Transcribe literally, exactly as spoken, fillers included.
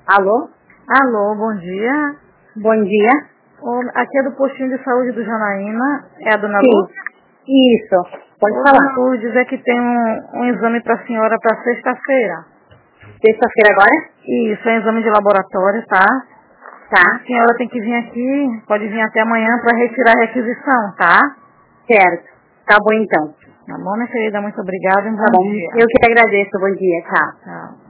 Alô? Alô, bom dia. Bom dia. Ô, aqui é do postinho de saúde do Janaína. É a dona Sim. Lourdes? Isso. Pode Ô, falar. dona Lourdes, é que tem um, um exame para a senhora para sexta-feira. Sexta-feira agora? Isso, é um exame de laboratório, tá? Tá. A senhora tem que vir aqui, pode vir até amanhã para retirar a requisição, tá? Certo. Tá bom então. Tá bom, minha querida? Muito obrigada e um Tá bom bom. dia. Eu que agradeço. Bom dia. Tchau. Tchau.